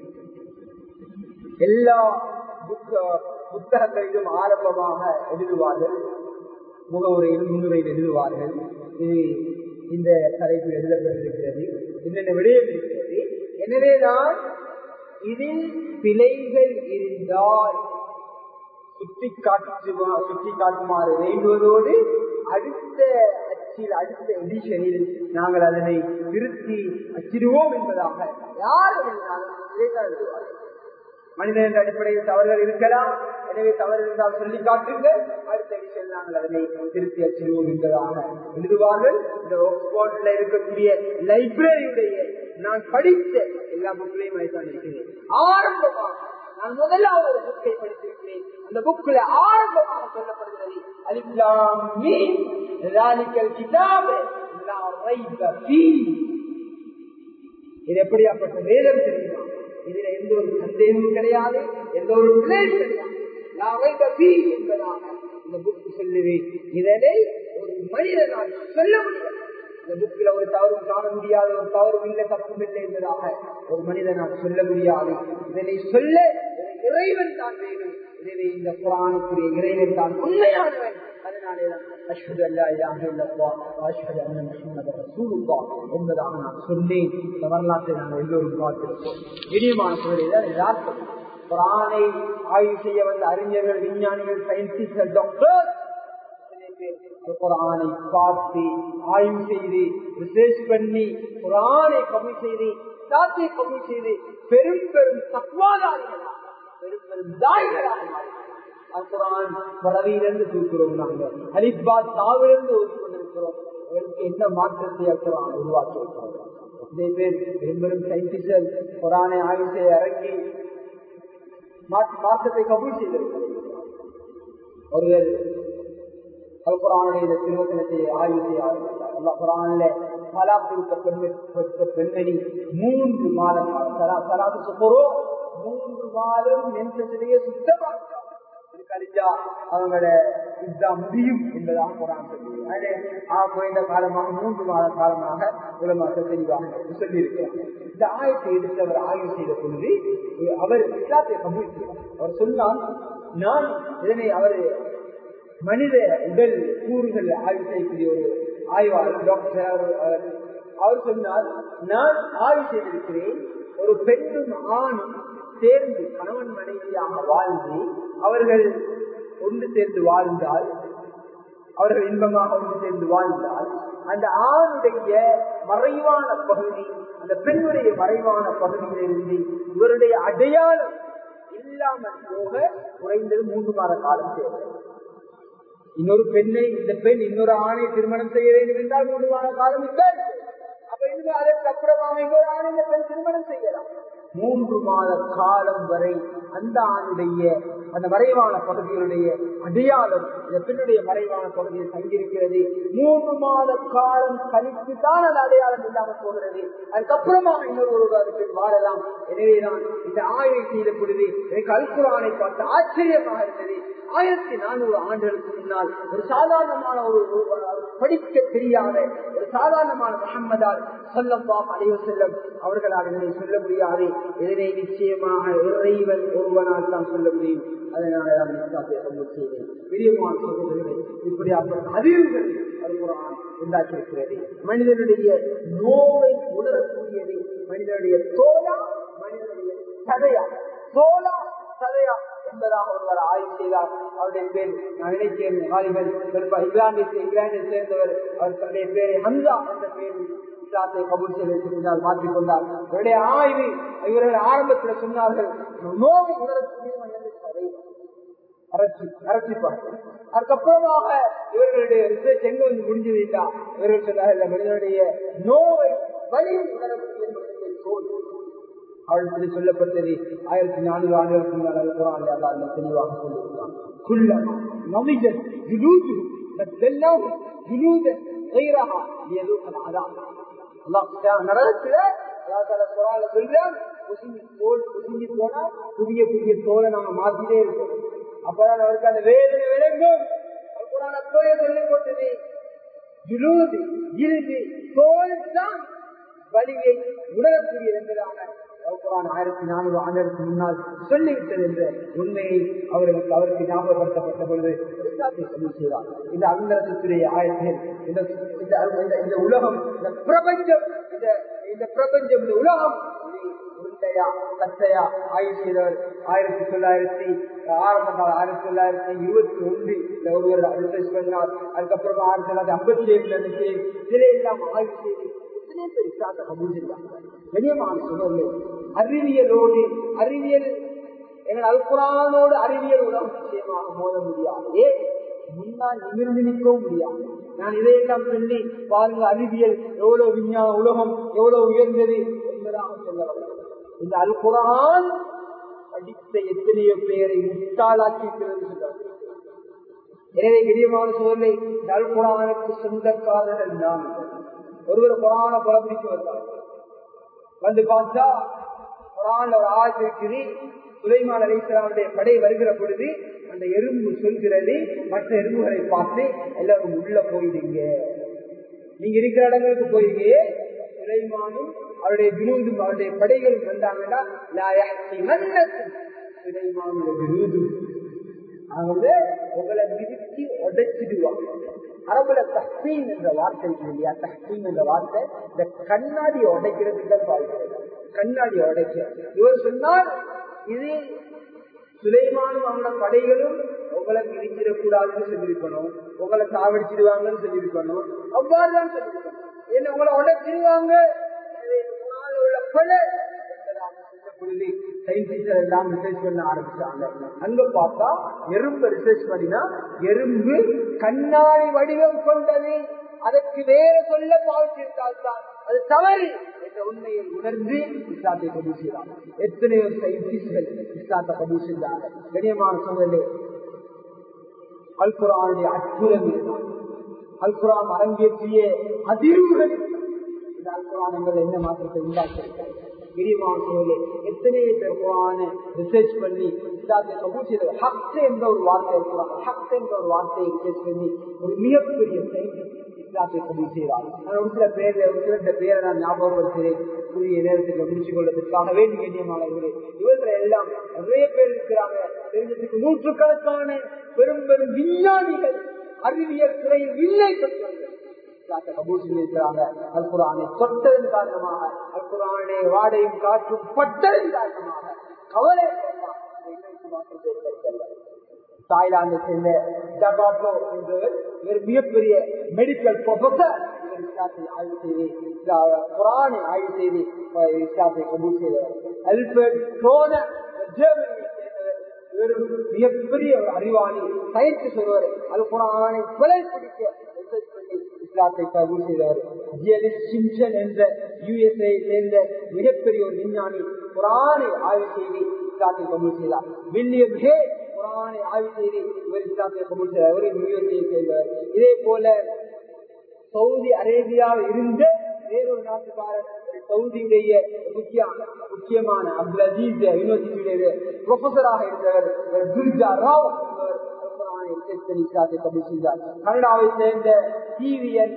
எல்லா புத்தகங்களிலும் ஆரம்பமாக எழுதுவார்கள், முகவுரையில் முன்னுரையில் எழுதுவார்கள், இது இந்த தலைப்பில் எழுதப்பட்டிருக்கிறது, என்னென்ன விடயம் இருக்கிறது. எனவேதான் இதில் பிழைகள் இருந்தால் சுட்டி காட்டுமாறு வேண்டுவதோடு அடுத்த அச்சில் அடுத்த எடிஷனில் நாங்கள் அதனை திருத்தி அச்சிடுவோம் என்பதாக யார் எழுதுவார்கள். மனிதன் என்ற அடிப்படையில் தவறுகள் இருக்கலாம், எனவே தவறு இருந்தால் சொல்லி காட்டுங்கள், அடுத்த எடிஷன் நாங்கள் அதனை திருத்தி அச்சிடுவோம் என்பதாக எழுதுவார்கள். இந்த ஆக்ஸ்போர்ட்ல இருக்கக்கூடிய லைப்ரரியுடைய நான் படித்த எல்லா புக்லையும் இருக்கிறேன். ஆரம்பமாக நான் முதலாவது ஒரு புக்கை படித்திருக்கிறேன். அந்த புக்கில் ஆரம்பமாக சொல்லப்படுகிறது, அலிஃப் லாம் மீம் ذَلِكَ الْكِتَابُ لَا رَيْبَ فِيهِ. இது எப்படியாப்பட்ட வேதம் தெரியுமா? இதுல எந்த ஒரு சந்தேகமும் கிடையாது, எந்த ஒரு பிழையும் கிடையாது. லா ரைப ஃபீஹி என்பதாக இந்த புக்கு சொல்லுவேன். இதனை ஒரு மனிதனால் சொல்ல முடியாது. இந்த புக்கில் ஒரு தவறும் காண முடியாது, ஒரு தவறும் இல்லை, தப்பும் இல்லை என்பதாக ஒரு மனிதனால் சொல்ல முடியாது. இதனை சொல்ல இறைவன் தான் வேணும். எனவே இந்த குர்ஆனுக்குரிய இறைவன் தான் உண்மையானவன். அதனாலேதான் அஷ்ஹது அல்லா இலாஹ இல்லல்லாஹ் வ அஷ்ஹது அன்ன முஹம்மதர் ரசூலுல்லாஹ் என்பதாக நான் சொன்னேன். இந்த வரலாற்றை நாங்கள் எல்லோரும் பார்த்திருக்கோம். இனியமான சூழலில் யதார்த்தம் குர்ஆனை ஆய்வு செய்ய வந்த அறிஞர்கள், விஞ்ஞானிகள், சயின்டிஸ்ட்கள், டாக்டர் குர்ஆனை பார்த்து ஆய்வு செய்து ரிசர்ச் பண்ணி குர்ஆனை கம்மி செய்து இஸ்லாத்தை கம்மி செய்து பெரும் பெரும் தக்வாதாரிகளாக பெரும் பெரும் தாய்களாக மாறினார். குர்ஆன் பரவியிலிருந்து தூக்குறோம், நாங்கள் அலிஃபா தாவிலிருந்து ஓதி கொண்டிருக்கிறோம். அவருக்கு என்ன மாற்றத்தை குர்ஆன் உருவாக்கி இருக்கிறோம். இதே பேர் பெரும் பெரும் சயின்டிஸ்ட்கள் குர்ஆனை ஆய்வு செய்ய இறங்கி மாற்றத்தை கபூல் செய்திருக்கிறார். ஒருவர் அல்குர்ஆனுடைய திருவசனத்தை ஆய்வு செய்ய ஆரம்பித்தார். அல்லாஹ் குர்ஆனிலே தலாக் கொடுத்த பெண்மணி 3 மாதம் தலாக் சுகரோ 3 மாதம் மென்சஸிலேயே சுத்தமாக கழிஞ்சா அவங்களோட இதுதான் முடியும் என்பதாக குர்ஆன் சொல்லுது. குறைந்த காலமாக 3 மாத காலமாக உலமாக்கள் தெளிவாக சொல்லியிருக்கிறார். இந்த ஆயத்தை எடுத்து அவர் ஆய்வு செய்த பொழுது அவர் இஸ்லாத்தை கபூல் செய்தார். அவர் சொன்னால், நான் இதனை அவர் மனித உடல் கூறுகள் ஆய்வு செய்யக்கூடிய ஒரு ஆய்வாளர் டாக்டர். அவர் சொன்னார், நான் ஆய்வு செய்திருக்கிறேன், ஒரு பெண்ணும் ஆணும் சேர்ந்து கணவன் மனைவியாக வாழ்ந்து அவர்கள் ஒன்று சேர்ந்து வாழ்ந்தால், அவர்கள் இன்பமாக ஒன்று சேர்ந்து வாழ்ந்தால், அந்த ஆணுடைய மறைவான பகுதி அந்த பெண்ணுடைய மறைவான பகுதியிலிருந்து இவருடைய அடையாளம் இல்லாமல் போக குறைந்தது 3 மாத காலம் தேவை. இன்னொரு பெண்ணை, இந்த பெண் இன்னொரு ஆணை திருமணம் செய்ய வேண்டும் என்றால் 3 மாத காலம் இருந்தால், அப்ப இன்னும் அதற்கு அப்புறமாக இன்னொரு ஆணை இந்த பெண் திருமணம் செய்யலாம். 3 மாத காலம் வரை அந்த ஆணுடைய அந்த மறைவான பகுதிகளுடைய அடையாளம் இந்த பெண்ணுடைய மறைவான பகுதியில் தங்கியிருக்கிறது. 3 மாத காலம் கழித்து தான் அந்த அடையாளம் இல்லாமல் போகிறது. அதுக்கப்புறமாக இன்னொரு வாழலாம். எனவேதான் இந்த ஆய்வை செய்த பொழுது எனக்கு அல்குர்ஆனை பார்த்து ஆச்சரியமாக இருந்தது. 1400 ஆண்டுகளுக்கு முன்னால் ஒரு சாதாரணமான ஒரு படிக்க தெரியாத ஒரு சாதாரணமான முஹம்மதால் ஸல்லல்லாஹு அலைஹி வஸல்லம் அவர்களால் இதனை சொல்ல முடியாது. இதனை நிச்சயமாக இறைவன் ஒருவனால் தான் சொல்ல முடியும். அதனால பெரியமான சகோதரர்களே, இப்படியாக அறிவுகள் அல்குர்ஆன் உண்டாக்கியிருக்கிறது. மனிதனுடைய நோவை உணரக்கூடியது மனிதனுடைய தோலா, மனிதனுடைய சதையா, தோலா சதையா என்பதாக ஒருவர் ஆய்வு செய்தார். அவருடைய பேர் நான் நினைக்கிறேன் இங்கிலாந்தை சேர்ந்தவர். அவர் தன்னுடைய பேரை ஹம்சா என்ற பேரில் இஸ்லாத்தை கபூல் செய்து மாற்றிக்கொண்டார். அவருடைய ஆய்வு இவர்கள் ஆரம்பத்தில் சொன்னார்கள், நோவை உணரக்கூடிய மனிதனுடைய சதை அரசிப்பார். அதுக்கப்புறமாக இவர்களுடைய ரிசர்ச் எங்க வந்து முடிஞ்சது இல்லா, இவர்கள் சொன்னார்கள் மனிதனுடைய நோவை வழி உணரக்கூடிய மனிதனுடைய தோல். அவர்களுக்கு சொல்லப்பட்டது 1400 ஆண்டுகளுக்கு முன்னால் தெளிவாக சொல்லியிருக்கிறான். புதிய புதிய தோலை நாங்க மாத்திட்டே இருக்கோம். அப்பதான் அவருக்கு அந்த வேதனை விளங்கும். சொல்லிக் கொண்டது தோல் தான் வலியை உணரக்கூடியது என்பதாக 1400 ஆண்டுகளுக்கு முன்னால் சொல்லிவிட்டது என்ற உண்மையை அவருக்கு ஞாபகப்படுத்தப்பட்ட பொழுது செய்தார். இந்த அந்தரத்துடைய ஆயத்தில் இந்த உலகம், இந்த பிரபஞ்சம், இந்த பிரபஞ்சம், இந்த உலகம் சத்தையா ஆய்வு செய்தவர் 1921 ஒருவர் ரிசர்ச் பண்ணார். அதுக்கப்புறமா 1957 இதிலே எல்லாம் ஆய்வு செய்து அறிவியலோடு அறிவியல் எங்கள் அல்குர்ஆனோடு அறிவியல் உலகம் நிச்சயமாக மோத முடியாது. முன்னால் நிமிர்ந்து நிற்கவும் முடியாது. நான் இதையெல்லாம் சொல்லி பாருங்க, அறிவியல் எவ்வளவு விஞ்ஞான உலகம் எவ்வளவு உயர்ந்தது என்பதாக சொல்லலாம். இந்த அல்குர்ஆன் படித்த எத்தனையோ பேரை முட்டாளாக்கி சொல்றார். எனவே பெரியமான சோதனை, இந்த அல்குர்ஆனுக்கு சொந்தக்காரர்கள் நாம். ஒருவர் குர்ஆனை புறப்பிடிச்சு வருவார், வந்து பார்த்தா குர்ஆன்ல ஒரு ஆயத்து இருக்குது. சுலைமான் அலைஹிஸ்ஸலாமுடைய படை வருகிற பொழுது அந்த எறும்பு சொல்கிறது, மற்ற எறும்புகளை பார்த்து எல்லாரும் உள்ள போயிடுங்க, நீங்க இருக்கிற இடங்களுக்கு போயிருங்க. சுலைமானும் அவருடைய வினூதும் அவருடைய படைகளும் வந்தாங்கன்னா அவங்க உங்களை மிதித்து உடைச்சிடுவாங்க. அரபுல தஹ்சீன் என்ற வார்த்தை இருக்கு இல்லையா, தஹ்சீன் என்ற வார்த்தை இந்த கண்ணாடியை உடைக்கிறதுக்கு தான் பாய்கிறது. கண்ணாடியை உடைக்க இவர் சொன்னார், இது சுலைமானும் அவங்களோட படைகளும் உங்களை மிதிச்சிடக்கூடாதுன்னு சொல்லியிருக்கணும், உங்களை சாவடிச்சிடுவாங்கன்னு சொல்லியிருக்கணும், அவ்வாறுதான் சொல்லியிருக்கணும். என்ன உங்களை உடைச்சிடுவாங்க உள்ள படை எல்லாம் ரிசர்ச் பண்ண ஆரம்பிச்சாங்க. அங்க பார்த்தா எறும்பு ரிசர்ச் பண்ணினா எறும்பு கண்ணாடி வடிவம் கொண்டது, அதற்கு வேற சொல்ல பாவிச்சிருந்தால்தான் அது தவறு என்ற உண்மையை உணர்ந்து இஸ்லாத்தை கபூல் செய்தாங்க. எத்தனையோ சயின்டிஸ்ட்கள் இஸ்லாத்தை கபூல் செய்தாங்க. கண்ணியமான சூழலே அல்குர்ஆனுடைய அற்புதம், அல்குர்ஆன் அரங்கேற்றிய அதிர்வுகள் இந்த அல்குர்ஆன் என்ன மாற்றத்தை உண்டாக்கியிருக்கிறது. எத்தனையோ பேர் குர்ஆன ரிசர்ச் பண்ணி இஸ்லாத்தை கபூல் செய்த ஹக் என்ற ஒரு வார்த்தை இருக்கிறாங்க. ஹக் என்ற ஒரு வார்த்தையை ரிசர்ச் பண்ணி ஒரு மிகப்பெரிய இஸ்லாத்தை கபூல் செய்தார். ஒரு சில பேரை நான் ஞாபகப்படுத்துகிறேன் புதிய நேரத்துக்கு முடிச்சு கொள்வதற்காக வேண்டி கண்ணியமானவர்களே. இவர்கள் எல்லாம் நிறைய பேர் இருக்கிறாங்க. தெரிஞ்சதுக்கு நூற்றுக்கணக்கான பெரும் பெரும் விஞ்ஞானிகள் அறிவியல் துறையில் இல்லை பெற்றவர்கள் அல்குர்ஆனை தொட்டதன் காரணமாக, அல்குர்ஆனை வாடையும் காற்றும் பட்டதன் காரணமாக கவலை தாய்லாந்தை சேர்ந்த ஜகாட்டோ என்றவர் ஒரு மிகப்பெரிய மெடிக்கல் ப்ரொஃபசர் ஆய்வு செய்து குர்ஆனை ஆய்வு செய்து இஸ்லாத்தை கபூல் செய்தவர். அல்பர்ட் க்ரோனர் ஜெர்மனியை சேர்ந்தவர் மிகப்பெரிய ஒரு அறிவாளி சயின்டிஸ்ட் ஒருவர். அல்குர்ஆனை கொலை பிடிக்க இஸ்லாத்தை கபூல் செய்தவர். சிம்சன் என்ற USA சேர்ந்த மிகப்பெரிய ஒரு விஞ்ஞானி குர்ஆனை ஆய்வு செய்து இஸ்லாத்தை கபூல் செய்தார். வில்லியம் ஹே குர்ஆனை ஆய்வு செய்து இவர் இஸ்லாத்தை கபூல் செய்தார். USA சேர்ந்தவர். இதே போல சவுதி அரேபியாவில் இருந்த வேறொரு நாட்டுக்காரர் சவுதியுடைய முக்கியமான அப்துல் அஜீஸ் யூனிவர்சிட்டியுடைய ப்ரொஃபஸராக இருந்தவர் துர்ஜா ராவ் என்பவர் இஸ்லாத்தை கபூல் செய்தார். கனடாவை சேர்ந்த டிவிஎன்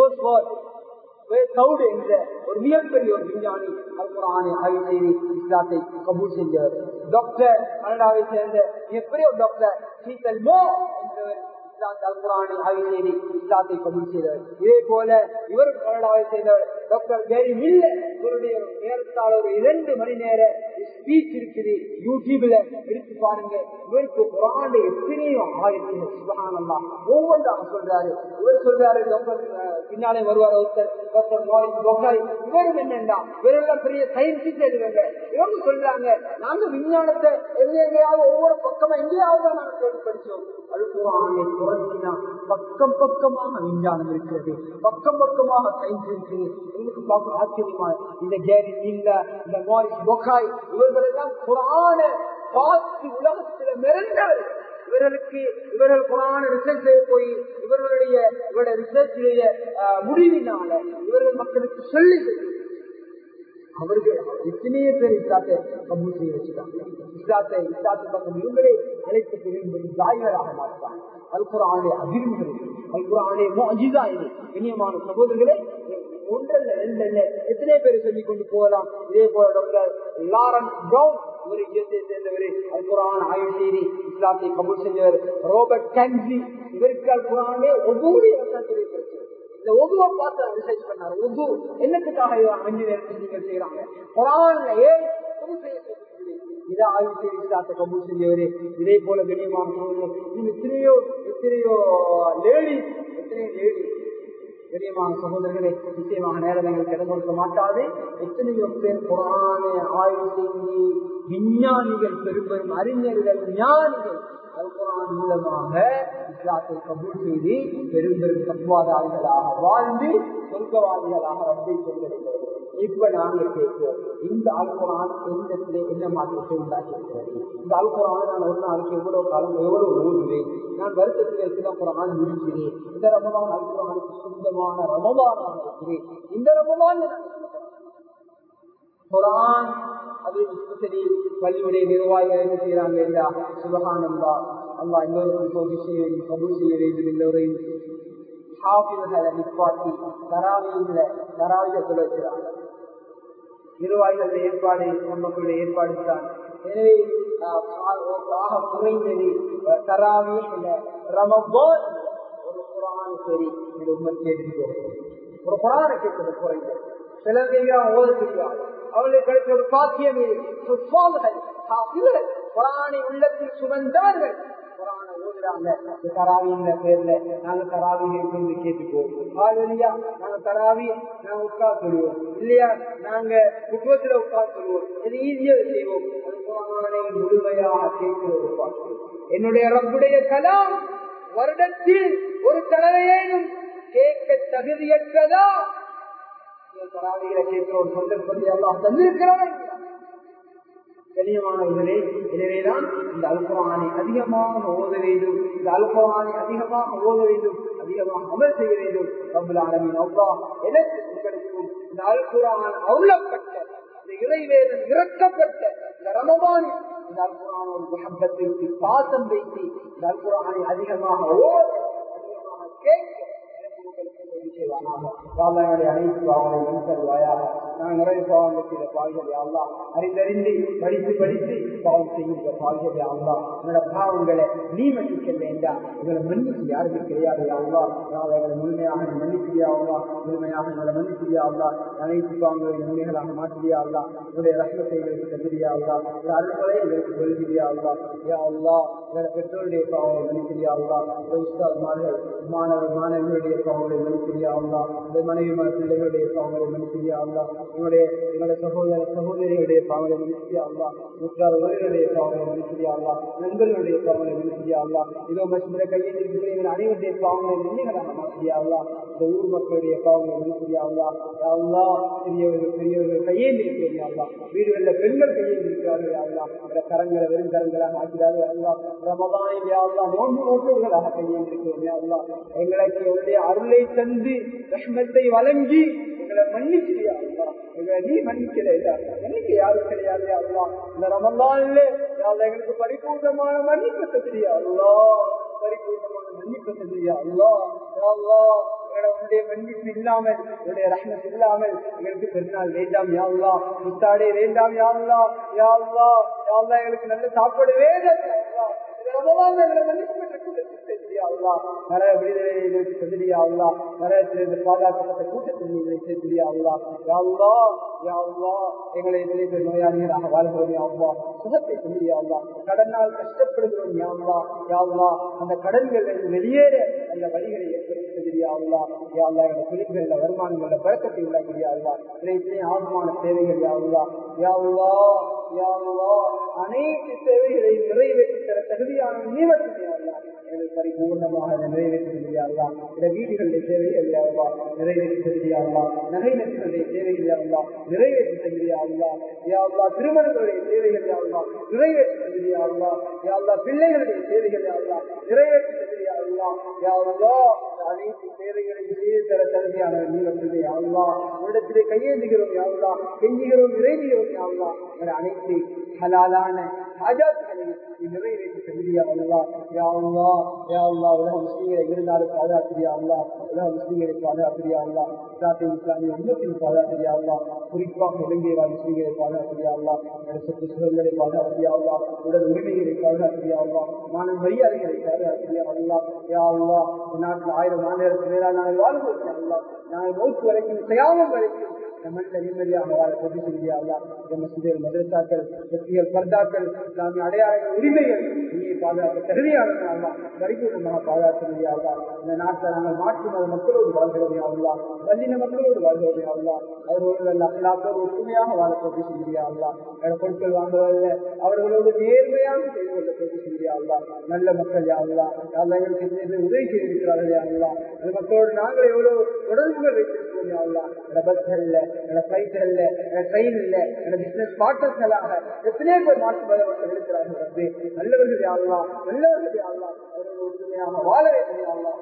என்ற ஒரு மிகப்பெரிய ஒரு விஞ்ஞானி அல்குர்ஆனை ஆய்வு செய்து இஸ்லாத்தை கபூல் செஞ்சவர். டாக்டர் கனடாவை சேர்ந்த மிகப்பெரிய ஒரு டாக்டர் சீதல் மோ என்றவர் அல்குர்ஆனை ஆய்வு செய்து இஸ்லாத்தை கபூல் செய்தவர். இதே போல இவர் கனடாவை செய்தவர் டாக்டர் ஜெரி மில்லர். இவருடைய நேரத்தால் ஒரு 2 மணி நேர ஸ்பீச் இருக்குது, யூடியூப்ல எடுத்து பாருங்க. இவருக்கு குர்ஆன் எத்தனையோ ஆயிரத்தி சுப்ஹானல்லாஹ் ஒவ்வொன்றாக சொல்றாரு. இவர் சொல்றாரு, டாக்டர் பின்னாலே வருவார் ஒருத்தர், டாக்டர் மாரிஸ் பொக்காய். இவரும் என்னண்டா இவரெல்லாம் பெரிய சயின்டிஸ்ட் எழுதுங்க. இவங்க சொல்றாங்க, நாங்க விஞ்ஞானத்தை எங்கேயாவது ஒவ்வொரு பக்கமா எங்கேயாவது நாங்க தேடி படிச்சோம். அல்குர்ஆனை புரட்டினா பக்கம் பக்கமாக விஞ்ஞானம் இருக்கிறது, பக்கம் பக்கமாக சயின்ஸ் இருக்குது. உங்களுக்கு பார்க்க ஆச்சரியமா இந்த கேரி இல்ல, இந்த மாரிஸ் பொக்காய் இவர்களெல்லாம் குர்ஆனை பார்த்து உலகத்துல மிரண்டவர். இவர்கள் குர்ஆனை ரிசர்ச் செய்ய போய் இவருடைய ரிசர்ச்சுடைய முடிவினால இவர்கள் மக்களுக்கு சொல்லி அவர்கள் எத்தனையோ பேர் இஸ்லாத்தை கபூல் செய்ய வச்சுட்டாங்க. இஸ்லாத்தை பக்கம் இவங்களே அழைத்து பெறும்படி தாய்களாக மாற்றாங்க. அல்குர்ஆனுடைய அதிர்வுகள், அல்குர்ஆனுடைய முஅஜிஸா இது. இனியமான சகோதரர்களே, ஒன்றல்ல ரெண்டல்ல எத்தனை பேர் சொல்லிக் கொண்டு போகலாம். இதே போல டாக்டர் லாரன்ஸ் பிரவுன், இவர் யுஎஸ்ஏ சேர்ந்தவர், அல்குர்ஆன் ஆய்வு செய்து இஸ்லாத்தை கபூல் செஞ்சவர். ரோபர்ட் கன்சி, இவருக்கு அல்குர்ஆனே ஒவ்வொரு இந்த ஒவ்வொரு பார்த்து ரிசர்ச் பண்ணாரு. ஒவ்வொரு என்னத்துக்காக அஞ்சு நேரத்தில் நீங்கள் செய்யறாங்க குர்ஆன்ல ஏன் இதை ஆய்வு செய்து இஸ்லாத்தை கபூல் செஞ்சவரு. இதே போல கண்ணியமான எத்தனையோ லேடி கண்ணியமான சகோதரர்களே, நிச்சயமாக நேரங்கள் இடம் கொடுக்க மாட்டாது. எத்தனையோ பேர் குர்ஆனை ஆய்வு செய்து விஞ்ஞானிகள், பெரும் அறிஞர்கள், ஞானிகள் அல்குர்ஆன் மூலமாக இஸ்லாத்தை கபூல் செய்து பெரும் தத்துவாதாரிகளாக வாழ்ந்து சொர்க்கவாதிகளாக ரப்பை கொண்டிருக்கிறது. இப்ப நாங்க கேட்கிறோம், இந்த அல்குர்ஆன் என்ன மாற்றத்தை உண்டாக்கியிருக்கிறது? இந்த அல்குர்ஆனை நான் ஒரு நாளைக்கு எவ்வளவு காலம் எவ்வளவு ஓடுவேன்? நான் வருத்தத்தில் இருக்கிற குர்ஆன் முடிக்கிறேன். இந்த ரமலான் அல்குர்ஆனுக்கு சொந்தமான ரமலானாக இருக்கிறேன். இந்த ரமலான் குர்ஆன் அது பள்ளியுடைய நிர்வாகிகள் என்ன செய்யறாங்க இல்லையா? சுபஹானல்லாஹ், அல்லாஹ் எல்லோருக்கும் விஷயம் கபூல் செய்ய வேண்டும். எல்லோரையும் ஹாஃபில்களை நிப்பாட்டி தராவிய சொல்லுகிறாங்க. நிர்வாகிகளுடைய ஏற்பாடு மக்களுடைய ஏற்பாடு தான். எனவே குறைந்தது தராவி ரமபான் ஒரு குர்ஆன் சரி கேட்டு ஒரு குர்ஆனை கேட்கிறது குறைந்தது. சிலர் ஓத தெரியாது, அவர்களுக்கு கிடைச்ச ஒரு பாக்கியமே குர்ஆனை உள்ளத்தில் சுமந்தார்கள். குர்ஆனை ஓதுறாங்க. தராவிங்கிற பேர்ல நாங்க தராவியை கொண்டு கேட்டுக்குவோம். இல்லையா நாங்க தராவி நாங்க உட்கார் சொல்லுவோம், இல்லையா நாங்க குடும்பத்துல உட்கார் சொல்லுவோம். இது ஈஸியா செய்வோம். அது குர்ஆனை முழுமையாக கேட்கிற ஒரு பாக்கியம். என்னுடைய ரப்புடைய கலாம் வருடத்தில் ஒரு தடவையேனும் கேட்க தகுதியற்றதா? தராவிகளை கேட்கிற ஒரு சந்தர்ப்பத்தை அல்லாஹ் தந்திருக்கிறார். கண்ணியமானவர்களே, எனவேதான் இந்த அல்குர்ஆனை அதிகமாக ஓத வேண்டும். இந்த அல்குர்ஆனை அதிகமாக ஓத வேண்டும், அதிகமாக அமல் செய்ய வேண்டும். ரப்பல் ஆலமீன் அல்லாஹ் எனக்கு உங்களுக்கும் இந்த அல்குர்ஆன் அருளப்பட்ட, இந்த இறைவேதம் இறக்கப்பட்ட இந்த ரமலானில் இந்த அல்குர்ஆனோட முஹப்பத்திற்கு பாசம் வைத்து இந்த அல்குர்ஆனை அதிகமாக ஓத, அதிகமாக கேட்க அனைத்து பாவங்களை மன்னித்தருவாயாக. நான் நிறைய பாவங்கள் செய்த பாவிகளை அல்லாஹ் அறிந்தறிந்து படித்து பாவம் செய்கின்ற பாவிகளை அல்லாஹ் என்னோட பாவங்களை நீ மன்னிக்க வேண்டாம். எங்களை மன்னிப்பு யாருக்கு கிடையாது அல்லாஹ். எங்களை முழுமையாக மன்னிப்பியா அல்லாஹ், முழுமையாக எங்களை மன்னிப்பியா அல்லாஹ். அனைத்து பாவங்களை நன்மைகளாக மாற்றியா அல்லாஹ். உங்களுடைய ரஹ்மத்தை எங்களுக்கு தந்திரியா அல்லாஹ். அருள்களை எங்களுக்கு சொல்கிறியா அல்லாஹ். யா அல்லாஹ், எங்களை பெற்றோருடைய பாவங்களை மன்னிப்பியா அல்லாஹ். உஸ்தாத்மார்கள் மாணவர்களுடைய பாவங்களை மன்னிப்பியா அல்லாஹ். மனைவிமார் பிள்ளைகளுடைய பாவங்களை மன்னிப்பியா அல்லாஹ். எங்களுடைய சகோதரிகளுடைய பாவங்களை மன்னிப்பியா அல்லாஹ். முற்றார் உறவினருடைய பாவங்களை மன்னிப்பியா அல்லாஹ். நண்பர்களுடைய பாவங்களை மன்னிப்பியா அல்லாஹ். இதோ மற்ற கையில் இருக்கிற அனைவருடைய பாவங்களை நன்மைகளாக மாற்றியா அல்லாஹ். இந்த ஊர் மக்களுடைய பாவங்களை மன்னிப்பியா அல்லாஹ். அல்லாஹ் பெரியவர்கள் கையில் இருக்கிறீங்க அல்லாஹ். வீடுகளில் பெண்கள் கையில் இருக்கிறார்கள் அல்லாஹ். அந்த கரங்களை வெறும் கரங்களாக ஆக்கிறார்கள் அல்லாஹ். ரமதானில் அல்லாஹ் நோன்பு நோக்கர்களாக கையில் இருக்கிறோம் அல்லாஹ். எங்களுக்கு உடைய அருளை தந்து ரஹ்மத்தை வழங்கி எங்களை மன்னிச்சியா அல்லாஹ். எங்களை நீ மன்னிக்கல எனக்கு யாரும் கிடையாது அல்லாஹ். இந்த ரமலான்ல எங்களுக்கு பரிபூர்ணமான மன்னிப்பு தெரியா அல்லாஹ். பரிபூர்ணமான மன்னிப்பு செஞ்சியா அல்லாஹ். யா அல்லாஹ் உன்னுடைய மன்னிப்பு இல்லாமல் உன்னுடைய ரஹ்மத் இல்லாமல் எங்களுக்கு பெருநாள் வேண்டாம் யா அல்லாஹ். முத்தாடே வேண்டாம் யா அல்லாஹ். யா அல்லாஹ் யா அல்லாஹ் எங்களுக்கு நல்ல சாப்பாடு வேண்டாம் யா அல்லாஹ். நிறைய விடுதலை செஞ்சியா அல்லா. நிறைய பாதுகாக்கப்பட்ட கூட்டத்தில் சேர்த்தியா அல்லா. யா அல்லாஹ் யா அல்லாஹ் எங்களை எதிரே நோயாளிகளாக வாழ்கிறோம் யா அல்லாஹ். சுகத்தை செஞ்சியா அல்லா. கடனால் கஷ்டப்படுகிறோம் யா அல்லாஹ். யா அல்லாஹ் அந்த கடன்கள் வெளியேற அந்த வழிகளை ஏற்படுத்தி செஞ்சியா அல்லா. யா அல்லாஹ் எங்களை தொழில்களில் வருமானங்கள பழக்கத்தை உண்டாக்கியா அல்லா. இத்தனை ஆகமான சேவைகள் யா அல்லாஹ். யா அல்லாஹ் யா அல்லாஹ் அனைத்து சேவைகளை நிறைவேற்றி தர தகுதியான நீவற்றியா அல்லா. எங்களுக்கு பரிபூர்ணமாக நிறைவேற்றி செஞ்சியா. இந்த வீடுகளுடைய சேவைகள் யாவா நிறைவேற்றி செஞ்சியா. நகை நட்டுகளுடைய சேவைகள் யாவா நிறைவேற்றி செஞ்சியா. யாவா திருமணங்களுடைய சேவைகள் யாவா நிறைவேற்றி செஞ்சியா. யாவா பிள்ளைகளுடைய சேவைகள் யாவா நிறைவேற்றி செஞ்சியா. யாவா அனைத்து சேவைகளை செய்து தர தகுதியான நீவற்றிலே யாவா உன்னிடத்திலே கையேந்துகிறோம் யாவா கெஞ்சுகிறோம் நிறைவேறுகிறோம் யாவா. அனைத்து ஹலாலான ஹாஜாத்துகளை நிறைவேற்றி செஞ்சியா. யா அல்லாஹ் யா அல்லாஹ் உலக முஸ்லிம்களை இருந்தாலும் பாதுகாத்திரியா அல்லா. உலக முஸ்லிம்களை பாதுகாத்திரியா அல்லா. இஸ்லாமிய உம்மத்தின் பாதுகாத்திரியா அல்லா. குறிப்பாக இலங்கையை முஸ்லிம்களை பாதுகாத்திரியா அல்லா. சொத்து சுகங்களை பாதுகாத்திரியா அல்லா. உடல் உரிமைகளை பாதுகாத்திரியா அல்லா. மாநில மரியாதைகளை பாதுகாத்திரியா அல்லா. யா அல்லாஹ் நாட்டில் 1000 ஆண்டுகளுக்கு மேலால் நாங்கள் வாழ்வோம் அல்லா. நாங்கள் மௌத்து வரைக்கும் செய்யாமல் வரைக்கும் நம்மள்கிட்ட நிம்மதியாக வாழ பதிவு செஞ்சியா அல்லா. மசூதிகள் மதரசாக்கள் வெற்றிகள் பர்தாக்கள் இஸ்லாமிய அடையாளங்கள் உரிமைகள் நீ பாதுகாக்க தகுதியானது அல்லா. பரிபூர்ணமாக பாதுகாக்க முடியாதா. இந்த நாட்டில் நாங்கள் மாற்று மத மக்களோடு வாழ்கிறோம் அல்லா. வல்லின மக்களோடு வாழ்கிறோம் அல்லா. அவர்களோடு அல்லாத்தோடு ஒற்றுமையாக வாழ பதிவு செஞ்சியா அல்லா. பொருட்கள் வாங்குவதில்லை அவர்களோடு நேர்மையாக செய்து கொள்ள பதிவு செஞ்சியா அல்லா. நல்ல மக்கள் யாருலா எங்களுக்கு உதவி செய்திருக்கிறார்கள் யாருலா. அந்த மக்களோடு நாங்கள் எவ்வளவு தொடர்புகள் வைத்திருக்கிறோம் யாருலா. பஸ்கள்ல பிளைட்கள்ல ட்ரெயின்ல பிசினஸ் பார்ட்னர்களாக எத்தனையோ பேர் மாற்று மத மக்கள் இருக்கிறார்கள். நல்லவர்கள் யாருலாம் நல்லவர்கள் யாருலாம் ஒற்றுமையாக வாழ வேண்டும்.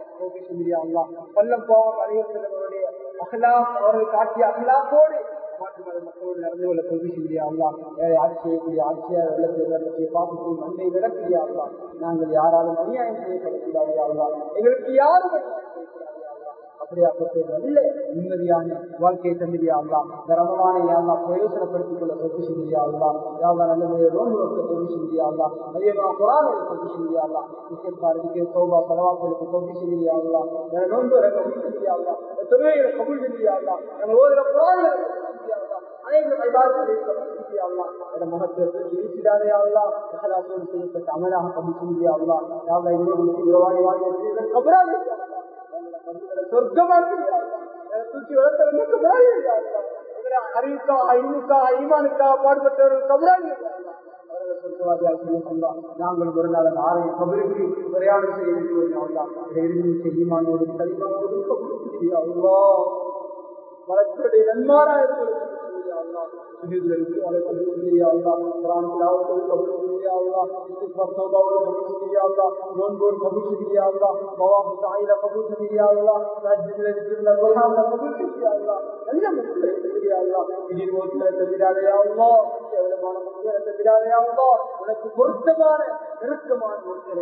பல்லம் போவாங்க அறிவுறுத்தவர்களுடைய அகலாக் அவர்கள் காட்டிய அகலாக்கோடு மாற்று மத மக்களோடு நடந்து கொள்ள கொள்கை செஞ்சியா. ஆட்சி செய்யக்கூடிய ஆட்சியார் வெள்ளத்தை பாப்பத்தை மண்ணை விடக்கூடிய நாங்கள் யாராலும் அநியாயம் செய்யப்படக்கூடாது. எங்களுக்கு யாரும் அப்படியாப்பட்ட நல்ல நிம்மதியான வாழ்க்கையை தந்திரியா அல்லா. இந்த ரமலானை யாருலா பிரயோசனப்படுத்திக் கொள்ள தொகுதி செஞ்சியா அல்லா. யாருலா நல்ல நோன்பு வைக்க தொகுதி செஞ்சியா அல்லா. அதிகமாக குரானுக்கு தொகுதி செஞ்சியா அல்லா. இஸ்லாமிற்கு சௌபா பலவாக்களுக்கு தொகுதி செஞ்சியா அல்லா. நோன்பு கபூல் செஞ்சியா அல்லா. தொழுகைகளை கபூல் செஞ்சியா அல்லா. நம்ம ஓதுற குரானுக்கு செஞ்சியா அல்லா. அனைத்து கைதாரர்களுக்கு அல்லா அந்த மகத்துவத்தை இருக்கிறாரே அல்லா. இஹ்லாஸோடு செய்யப்பட்ட அமலாக கபூல் செஞ்சியா அல்லா. யாருலா இன்னொரு உறவாடி வாழ்க்கை கபராக சொர்க்கமாக தூக்கி வளர்த்தவர்களுக்கு அறிவுக்காக அறிவுக்காக ஈமானுக்காக பாடுபட்டவர்கள் கபராக நாங்கள் ஒரு நாள் ஆரை கபருக்கு பிரயாணம் செய்ய ஈமானோடு களிமானோடு மலர்களுடைய நன்மாராய உனக்கு பொருத்தமான நெருக்கமான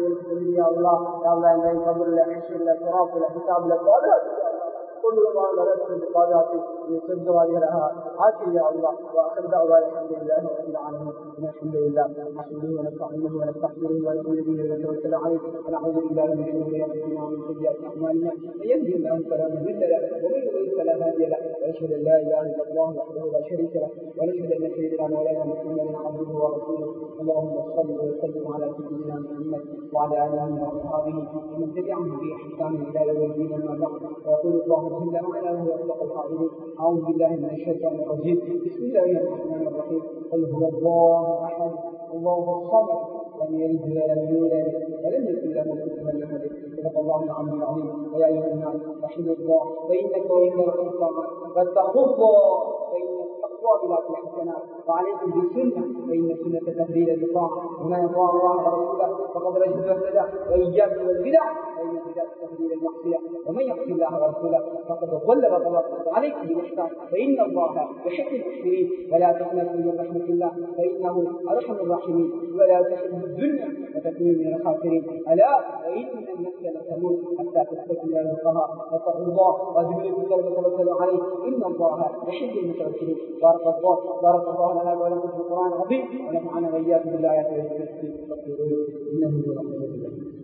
பாதுகாத்து சொர்க்கவாதிகளாக ஆக்கியா அல்லாஹ். وآخر دعوانا الحمد لله رب العالمين. الحمد لله نحمده ونستعينه ونستغفره ونؤمن به ونتوكل عليه ونعوذ بالله من شرور انفسنا ومن سيئات اعمالنا. من يهده الله فلا مضل له ومن يضلل فلا هادي له. واشهد ان لا اله الا الله وحده لا شريك له ونشهد ان سيدنا مولانا محمدا عبده ورسوله. اللهم صل وسلم على سيدنا محمد وعلى اله واصحابه ومن تبعهم باحسان الى يوم الدين. اما بعد فيقول الله جل وعلا وهو اصدق القائلين: اعوذ بالله من الشيطان الرجيم. بسم الله الرحمن الرحيم. قل هو الله احد الله الصمد لم يلد ولم يولد ولم يكن له كفوا احد. صدق الله العظيم. ويا ايها الناس وحدوا الله فانك وان الخلق فاتقوا الله فان التقوى بلا الحسنات. وعليكم بالسنه فان السنه تهدي الى الطاعه ومن يطاع الله ورسوله فقد رشد واهتدى. واياكم والبدع فان البدع تهدي الى المعصيه ومن يعص الله ورسوله فقد ضل وغوى. عليكم بالإحسان فإن الله يحب المحسنين، ولا تقنطوا من رحمة الله فإنه أرحم الراحمين، ولا تحبوا الدنيا وتكونوا من الخاسرين. ألا وإن النفس لتموت حتى تستكمل رزقها، واتقوا الله وأجملوا وتوكلوا عليه إن الله يحب المتوكلين. بارك الله لنا ولكم في القرآن العظيم، ونفعنا وإياكم بالآيات والذكر الحكيم. إنه هو الغفور الرحيم.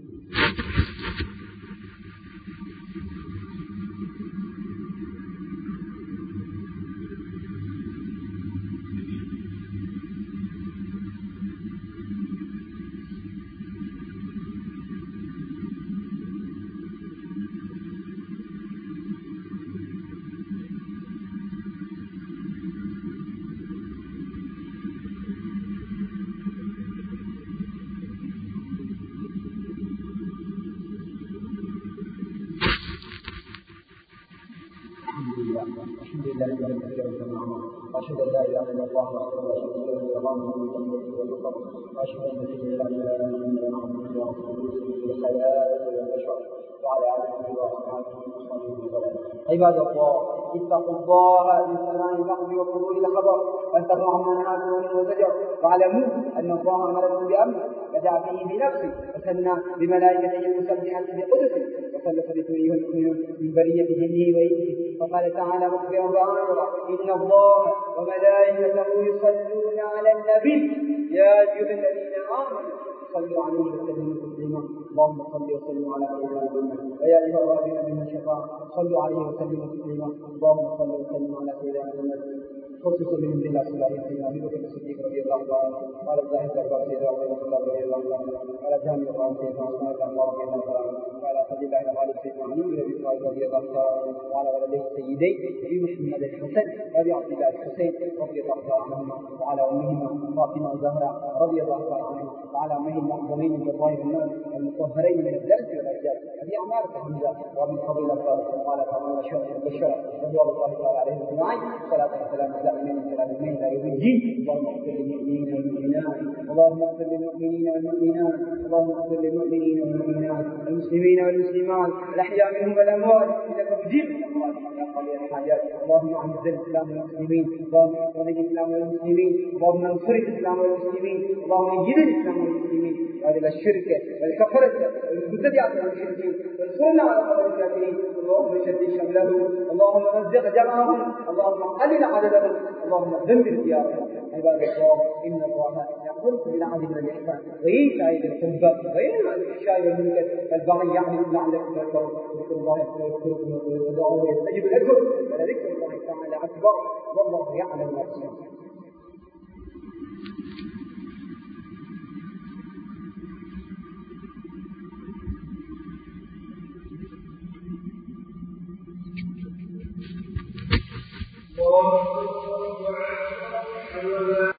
الحمد لله الذي كثيرا سمعنا، واشهد ان لا اله الا الله وحده لا شريك له الغني والفقر، واشهد ان سيدنا محمدا ورسوله بالخيرات والبشر وعلى اله واصحابه وسلم. عباد الله، اتقوا الله من سماع الوحي وقبول الخبر، وانتهوا عما نهاكم منه وزجر، واعلموا ان الله امركم بامر بدا به بنفسه، وثنى بملائكته المسبحه بقدسه، وثلث بكله المؤمنون من بريه جنه وانسه. وقال تعالى مخبرا وامرا: ان الله وملائكته يصلون على النبي يا ايها الذين امنوا صلوا عليه وسلموا تسليما. اللهم صل وسلم على سيدنا محمد ويا ايها الراغبين من الشفاعه صلوا عليه وسلموا تسليما. اللهم صل وسلم على سيدنا محمد. خصوص من بالله سبحانه وتعالى ابي بكر الصديق رضي الله عنه قال الزاهد سيدنا عمر رضي الله عنه قال جامع الله سيدنا عثمان رضي الله عنه قال فضل الله على سيدنا علي بن ابي طالب رضي الله عنه وعلى ولديه سيدي ابي محمد الحسن وابي عبد الله الحسين رضي الله عنهما وعلى امهما فاطمه الزهراء رضي الله عنها وعلى امه المعظمين من الظاهر الناس المطهرين من الدنس والارجاء ابي عمار حمزه وابي فضيل قال فما شرف البشر رضوان الله تعالى عليه اجمعين. صلاه وسلام من كلام المين لا يبين. اللهم اغفر للمؤمنين والمؤمنات، اللهم اغفر للمؤمنين والمؤمنات، اللهم اغفر للمؤمنين والمؤمنات، المسلمين والمسلمات، الاحياء منهم والاموات، انك مجيب يا قاضي الحاجات. اللهم اعز الاسلام والمسلمين، اللهم اعز الاسلام والمسلمين، اللهم انصر الاسلام والمسلمين، اللهم ايد الاسلام والمسلمين، واذل الشرك والكفره والمبتدعه والمشركين، وانصرنا على قدر الكافرين. اللهم شدد شملهم، اللهم مزق جمعهم، اللهم قلل عددهم، اللهم دمر ديارهم. عباد الله، ان الله يامركم بالعدل والاحسان وايتاء ذي القربى وينهى عن الفحشاء والمنكر والبغي يعظكم لعلكم تذكرون. اذكروا الله يذكركم وادعوه يستجب لكم، ولذكر الله تعالى اكبر والله يعلم ما تصنعون.